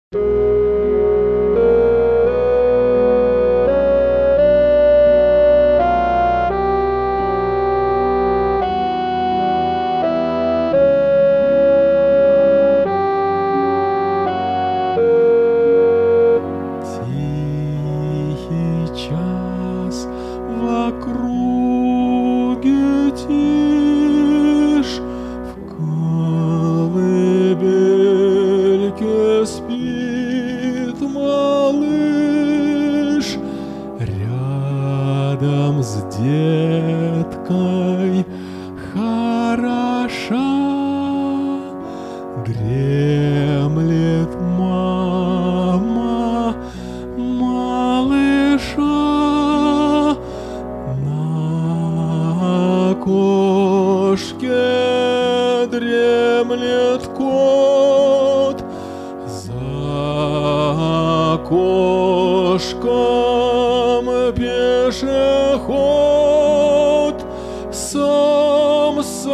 Тихий час в округе тишь, в колыбельке спит малыш, рядом с деткой хороша дремлет мама малыша. На окошке дремлет кот, за окошком пешеход, сам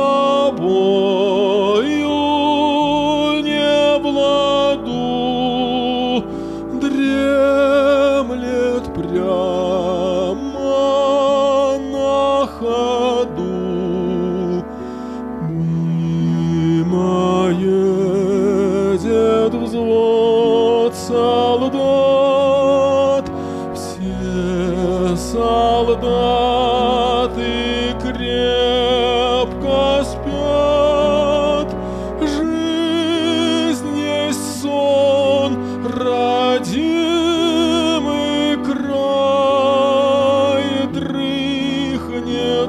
собою не в ладу, дремлет прямо на ходу. Мимо едет взвод солдат, все солдаты крепко спят. Жизнь есть сон родимый край, дрыхнет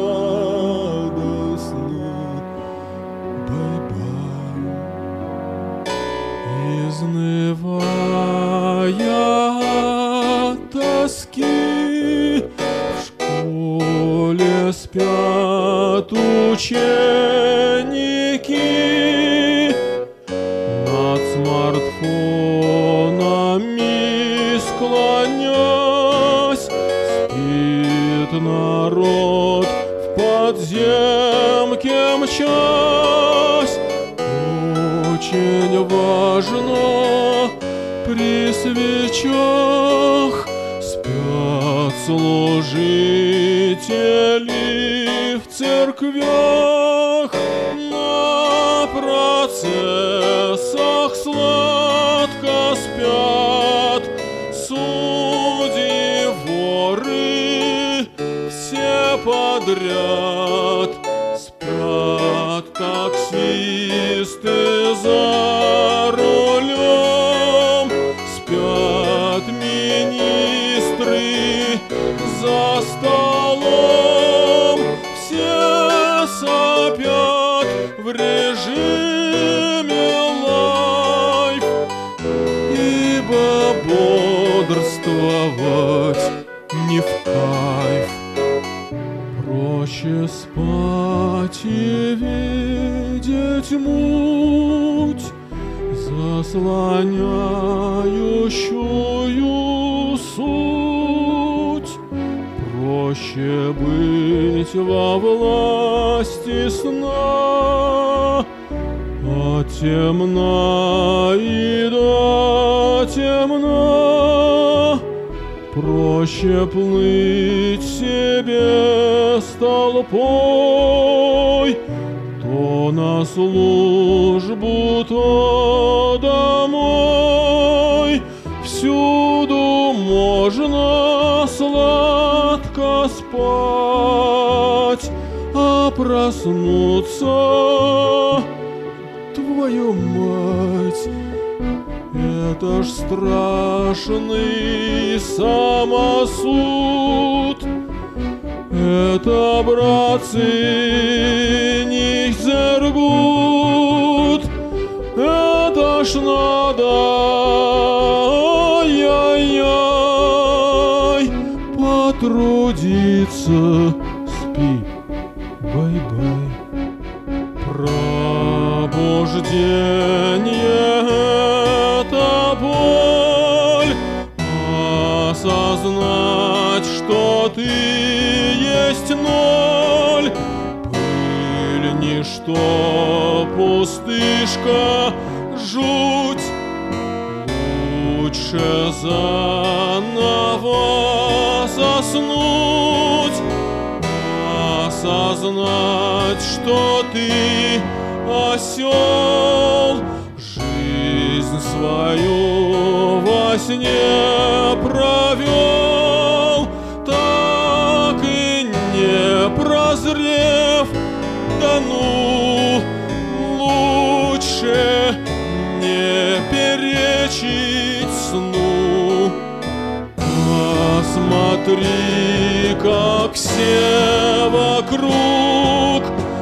сладостный бай-бай. Изнывая от тоски, в школе спят ученики. Над смартфонами склонясь, спит народ в подземке мчась. Очень важно при свечах спят служители в церквях. На процессах сладко спят судьи, воры, все подряд. Спят таксисты за рулем, спят министры за столом. Все сопят в режиме лайф, ибо бодрствовать не в кайф. Проще спать и видеть муть, заслоняющую суть. Проще быть во власти сна, от темна и до темна. Проще плыть себе с толпой, то на службу, то домой. Всюду можно сладко спать, а проснуться, твою мать, это ж страшный самосуд. Это, братцы, nicht sehr gut. Это ж надо, ай-яй-яй, потрудиться. Спи, бай-бай. Пробуждение — это боль, осознать, что ты есть ноль. Пыль — ничто, пустышка, жуть. лучше заново заснуть, осознать, что ты осел, жизнь свою во сне провел, так и не прозрев. Да ну, лучше не перечить сну. Посмотри, как все вокруг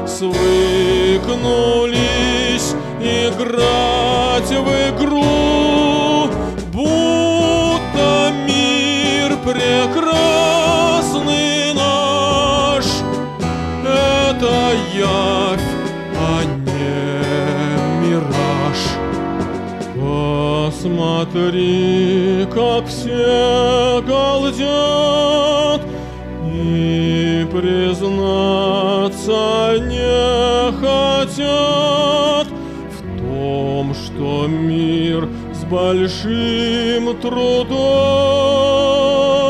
свыкнулись играть в игру, будто мир прекрасный наш — это явь, а не мираж. Посмотри, как все галдят, и признаться не хотят в том, что мир с большим трудом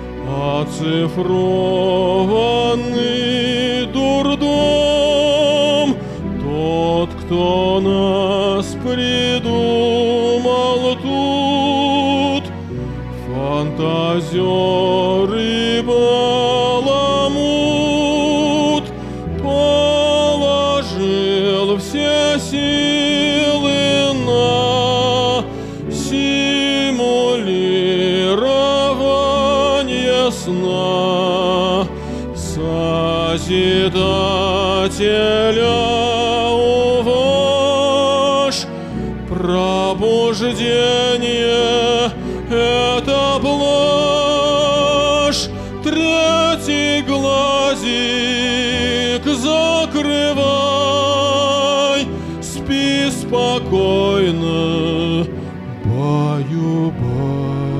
оцифрованный дурдом. Тот, кто нас придумал тут, фантазер и баламут, положил все силы на симулирование сна. Созидателя уваж, пробуждение — это блажь. Третий глазик закрывай, спи спокойно, баю-бай.